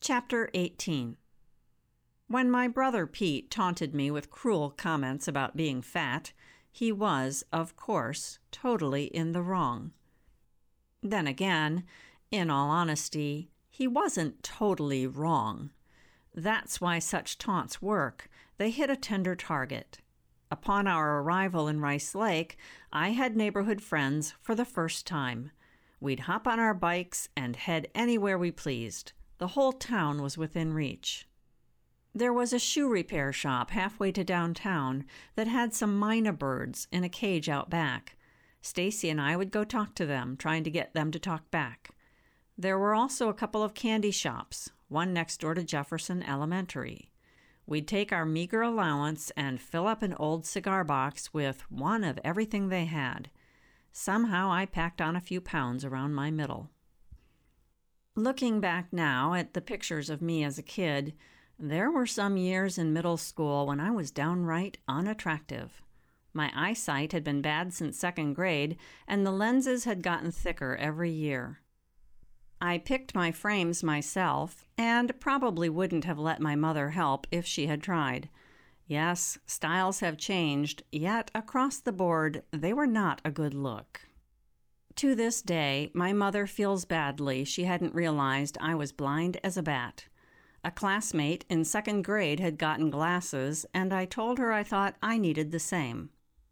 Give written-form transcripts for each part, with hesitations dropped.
Chapter 18. When my brother Pete taunted me with cruel comments about being fat, he was, of course, totally in the wrong. Then again, in all honesty, he wasn't totally wrong. That's why such taunts work. They hit a tender target. Upon our arrival in Rice Lake, I had neighborhood friends for the first time. We'd hop on our bikes and head anywhere we pleased. The whole town was within reach. There was a shoe repair shop halfway to downtown that had some mynah birds in a cage out back. Stacy and I would go talk to them, trying to get them to talk back. There were also a couple of candy shops, one next door to Jefferson Elementary. We'd take our meager allowance and fill up an old cigar box with one of everything they had. Somehow I packed on a few pounds around my middle. Looking back now at the pictures of me as a kid, there were some years in middle school when I was downright unattractive. My eyesight had been bad since second grade, and the lenses had gotten thicker every year. I picked my frames myself, and probably wouldn't have let my mother help if she had tried. Yes, styles have changed, yet across the board, they were not a good look. To this day, my mother feels badly she hadn't realized I was blind as a bat. A classmate in second grade had gotten glasses, and I told her I thought I needed the same.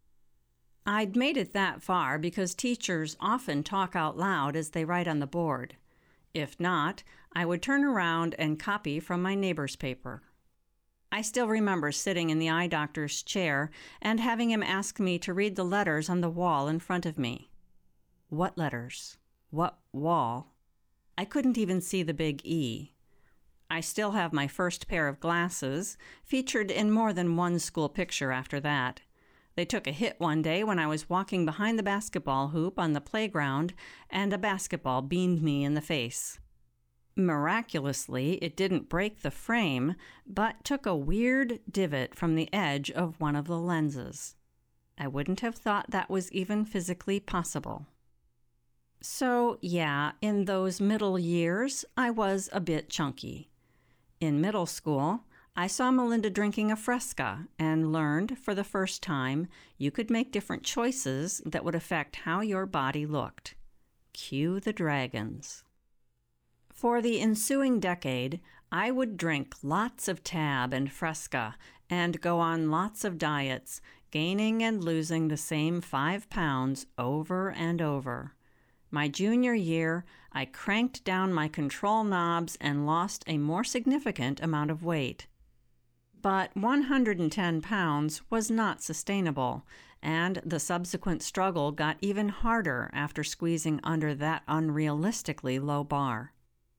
I'd made it that far because teachers often talk out loud as they write on the board. If not, I would turn around and copy from my neighbor's paper. I still remember sitting in the eye doctor's chair and having him ask me to read the letters on the wall in front of me. What letters? What wall? I couldn't even see the big E. I still have my first pair of glasses, featured in more than one school picture after that. They took a hit one day when I was walking behind the basketball hoop on the playground, and a basketball beamed me in the face. Miraculously, it didn't break the frame, but took a weird divot from the edge of one of the lenses. I wouldn't have thought that was even physically possible. So, yeah, in those middle years, I was a bit chunky. In middle school, I saw Melinda drinking a Fresca and learned for the first time you could make different choices that would affect how your body looked. Cue the dragons. For the ensuing decade, I would drink lots of Tab and Fresca and go on lots of diets, gaining and losing the same 5 pounds over and over. My junior year, I cranked down my control knobs and lost a more significant amount of weight. But 110 pounds was not sustainable, and the subsequent struggle got even harder after squeezing under that unrealistically low bar.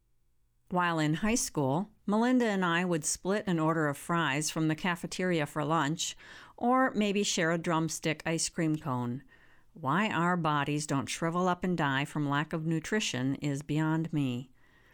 While in high school, Melinda and I would split an order of fries from the cafeteria for lunch, or maybe share a drumstick ice cream cone. Why our bodies don't shrivel up and die from lack of nutrition is beyond me.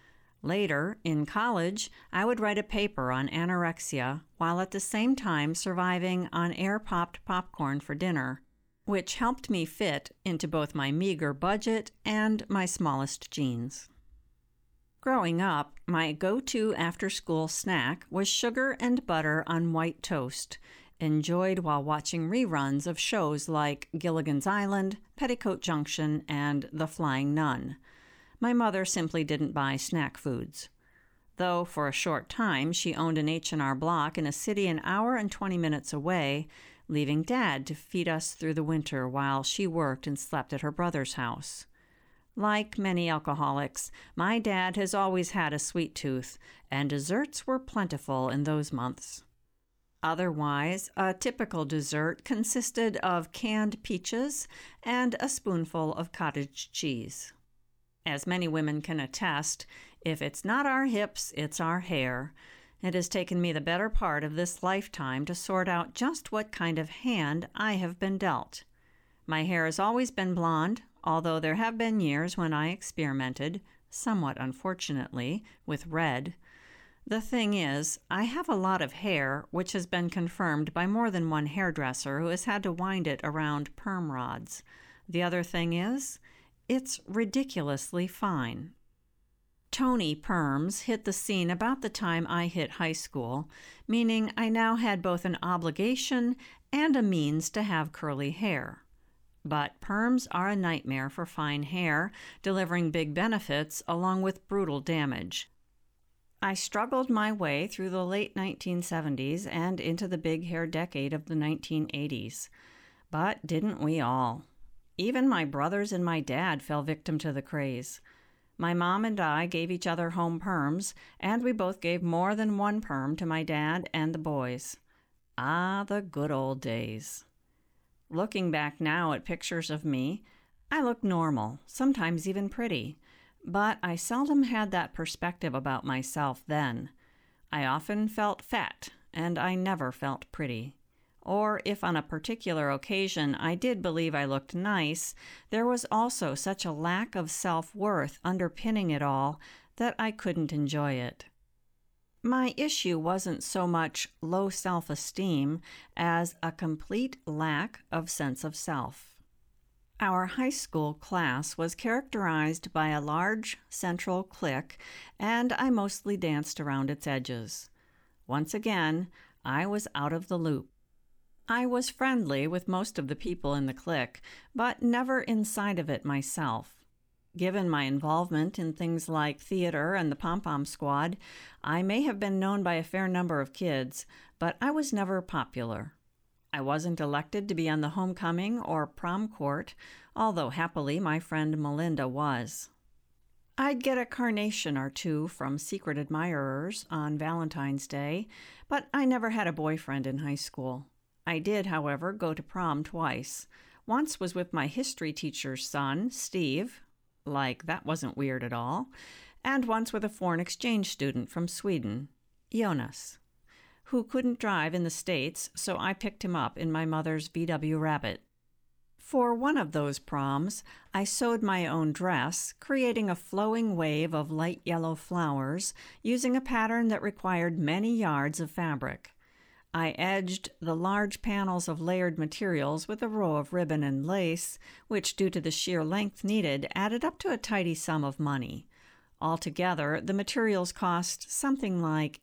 Later, in college, I would write a paper on anorexia while at the same time surviving on air-popped popcorn for dinner, which helped me fit into both my meager budget and my smallest jeans. Growing up, my go-to after-school snack was sugar and butter on white toast, enjoyed while watching reruns of shows like Gilligan's Island, Petticoat Junction, and The Flying Nun. My mother simply didn't buy snack foods. Though for a short time she owned an H&R Block in a city an hour and 20 minutes away, leaving Dad to feed us through the winter while she worked and slept at her brother's house. Like many alcoholics, my dad has always had a sweet tooth, and desserts were plentiful in those months. Otherwise, a typical dessert consisted of canned peaches and a spoonful of cottage cheese. As many women can attest, if it's not our hips, it's our hair. It has taken me the better part of this lifetime to sort out just what kind of hand I have been dealt. My hair has always been blonde, although there have been years when I experimented, somewhat unfortunately, with red. The thing is, I have a lot of hair, which has been confirmed by more than one hairdresser who has had to wind it around perm rods. The other thing is, it's ridiculously fine. Tony perms hit the scene about the time I hit high school, meaning I now had both an obligation and a means to have curly hair. But perms are a nightmare for fine hair, delivering big benefits along with brutal damage. I struggled my way through the late 1970s and into the big hair decade of the 1980s. But didn't we all? Even my brothers and my dad fell victim to the craze. My mom and I gave each other home perms, and we both gave more than one perm to my dad and the boys. Ah, the good old days. Looking back now at pictures of me, I look normal, sometimes even pretty, but I seldom had that perspective about myself then. I often felt fat, and I never felt pretty. Or if on a particular occasion I did believe I looked nice, there was also such a lack of self-worth underpinning it all that I couldn't enjoy it. My issue wasn't so much low self-esteem as a complete lack of sense of self. Our high school class was characterized by a large central clique, and I mostly danced around its edges. Once again, I was out of the loop. I was friendly with most of the people in the clique, but never inside of it myself. Given my involvement in things like theater and the pom-pom squad, I may have been known by a fair number of kids, but I was never popular. I wasn't elected to be on the homecoming or prom court, although happily my friend Melinda was. I'd get a carnation or two from secret admirers on Valentine's Day, but I never had a boyfriend in high school. I did, however, go to prom twice. Once was with my history teacher's son, Steve, like that wasn't weird at all, and once with a foreign exchange student from Sweden, Jonas, who couldn't drive in the States, so I picked him up in my mother's VW Rabbit. For one of those proms, I sewed my own dress, creating a flowing wave of light yellow flowers using a pattern that required many yards of fabric. I edged the large panels of layered materials with a row of ribbon and lace, which, due to the sheer length needed, added up to a tidy sum of money. Altogether, the materials cost something like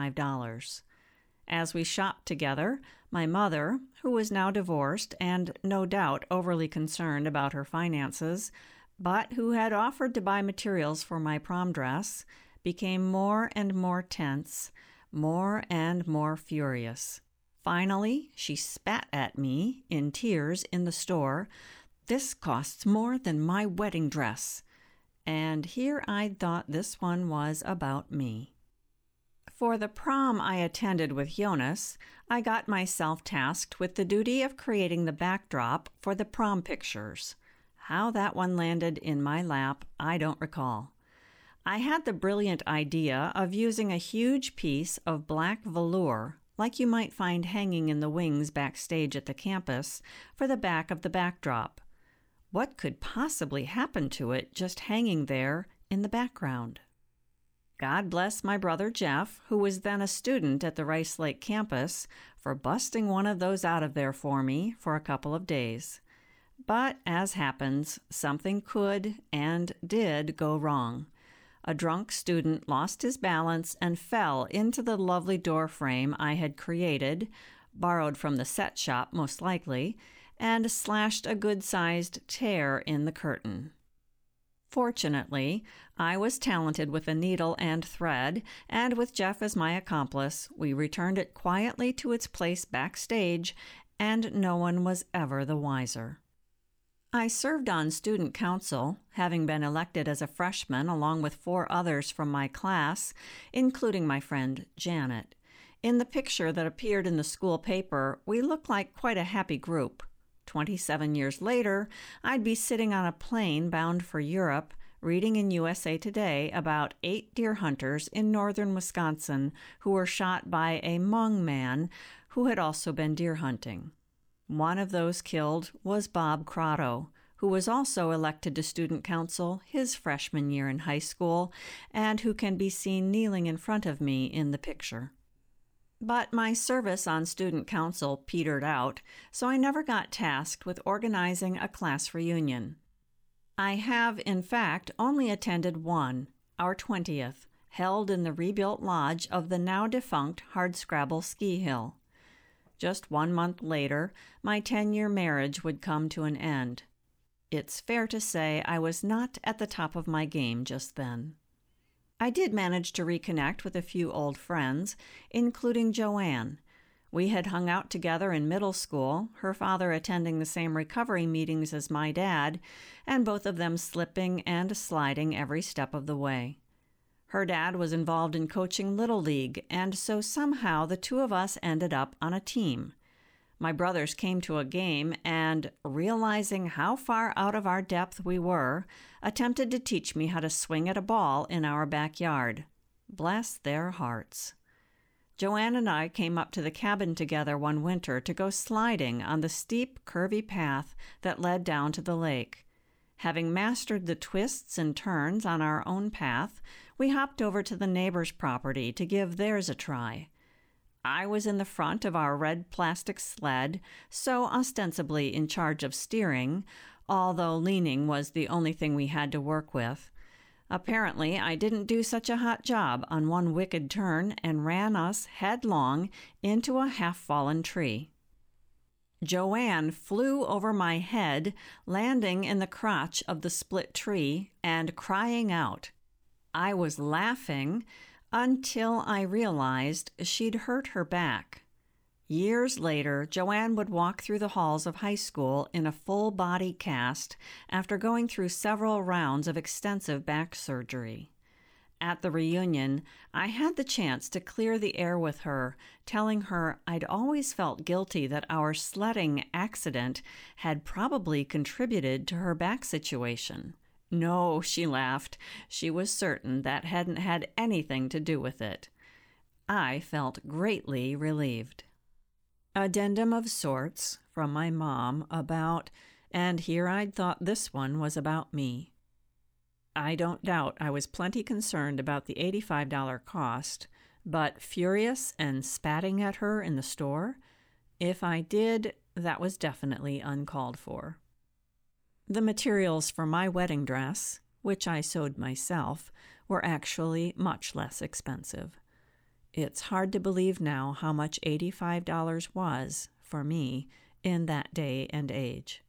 $85. As we shopped together, my mother, who was now divorced and no doubt overly concerned about her finances, but who had offered to buy materials for my prom dress, became more and more tense, more and more furious. Finally, she spat at me, in tears, in the store. "This costs more than my wedding dress." And here I'd thought this one was about me. For the prom I attended with Jonas, I got myself tasked with the duty of creating the backdrop for the prom pictures. How that one landed in my lap, I don't recall. I had the brilliant idea of using a huge piece of black velour, like you might find hanging in the wings backstage at the campus, for the back of the backdrop. What could possibly happen to it just hanging there in the background? God bless my brother Jeff, who was then a student at the Rice Lake campus, for busting one of those out of there for me for a couple of days. But, as happens, something could and did go wrong. A drunk student lost his balance and fell into the lovely door frame I had created, borrowed from the set shop most likely, and slashed a good-sized tear in the curtain. Fortunately, I was talented with a needle and thread, and with Jeff as my accomplice, we returned it quietly to its place backstage, and no one was ever the wiser. I served on student council, having been elected as a freshman along with 4 others from my class, including my friend Janet. In the picture that appeared in the school paper, we looked like quite a happy group. 27 years later, I'd be sitting on a plane bound for Europe, reading in USA Today about 8 deer hunters in northern Wisconsin who were shot by a Hmong man who had also been deer hunting. One of those killed was Bob Crotto, who was also elected to student council his freshman year in high school, and who can be seen kneeling in front of me in the picture. But my service on student council petered out, so I never got tasked with organizing a class reunion. I have, in fact, only attended one, our 20th, held in the rebuilt lodge of the now-defunct Hardscrabble Ski Hill. Just 1 month later, my 10-year marriage would come to an end. It's fair to say I was not at the top of my game just then. I did manage to reconnect with a few old friends, including Joanne. We had hung out together in middle school, her father attending the same recovery meetings as my dad, and both of them slipping and sliding every step of the way. Her dad was involved in coaching Little League, and so somehow the two of us ended up on a team. My brothers came to a game and, realizing how far out of our depth we were, attempted to teach me how to swing at a ball in our backyard. Bless their hearts. Joanne and I came up to the cabin together one winter to go sliding on the steep, curvy path that led down to the lake. Having mastered the twists and turns on our own path, we hopped over to the neighbor's property to give theirs a try. I was in the front of our red plastic sled, so ostensibly in charge of steering, although leaning was the only thing we had to work with. Apparently, I didn't do such a hot job on one wicked turn and ran us headlong into a half-fallen tree. Joanne flew over my head, landing in the crotch of the split tree and crying out. I was laughing until I realized she'd hurt her back. Years later, Joanne would walk through the halls of high school in a full-body cast after going through several rounds of extensive back surgery. At the reunion, I had the chance to clear the air with her, telling her I'd always felt guilty that our sledding accident had probably contributed to her back situation. No, she laughed. She was certain that hadn't had anything to do with it. I felt greatly relieved. Addendum of sorts from my mom about, and here I'd thought this one was about me. I don't doubt I was plenty concerned about the $85 cost, but furious and spatting at her in the store? If I did, that was definitely uncalled for. The materials for my wedding dress, which I sewed myself, were actually much less expensive. It's hard to believe now how much $85 was, for me, in that day and age.